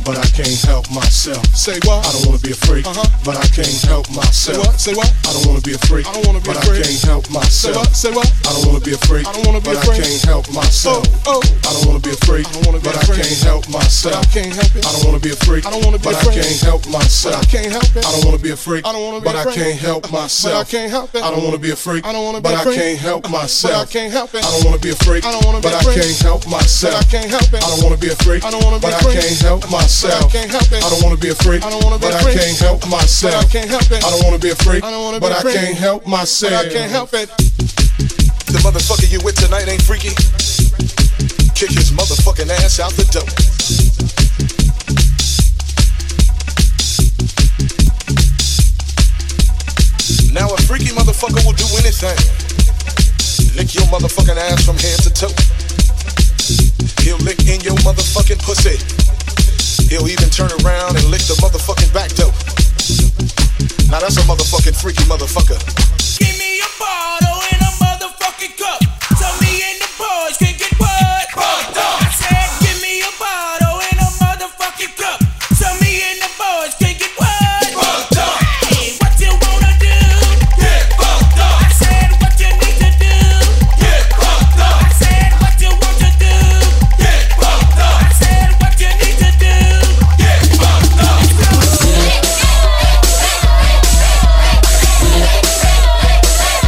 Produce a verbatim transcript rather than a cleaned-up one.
but I can't help myself. Say what? I don't wanna be a freak, uh-huh. but I can't help myself. Say what? Say what? I don't wanna be a freak, I don't wanna be but a I freak. can't help myself. Say what? Say what? I don't wanna be a freak, I don't wanna be but a I freak. can't help myself. Oh, oh. I don't wanna be a freak, I don't wanna be but a I freak. can't help myself. I can't help it. I don't wanna be a freak, I don't wanna be but a I freak. can't help myself. I can't help it. I don't wanna be a freak, I don't wanna be but a I freak. can't help But I myself. can't help it. I don't wanna be a freak, I don't wanna be but a I freak. can't help But I myself. can't help it. I don't wanna be a freak, I don't wanna be but a I freak. can't help But myself. I can't help it. I don't wanna be a freak, I don't wanna be but a I freak. can't help But myself. I can't help it. I don't wanna be a freak, I don't wanna be but a I freak. can't help But myself. I can't help it. I don't wanna be a freak, I don't wanna be but a I freak. can't help But myself. I can't help it. The motherfucker you with tonight ain't freaky. Kick his motherfucking ass out the door. Now a freaky motherfucker will do anything. Lick your motherfucking ass from head to toe. He'll lick in your motherfucking pussy. He'll even turn around and lick the motherfucking back door. Now that's a motherfucking freaky motherfucker. Give me a bottle and a motherfucking cup. So me and the boys can get what? Fucked up. I said, give me a bottle and a motherfucking cup. So me and the boys can get what? Fucked up. Hey, what you wanna do? Get fucked up. I said, what you need to do? Get fucked up. I said, what you want to do? Get fucked up. I said, what you need to do? Get fucked up. Let's go.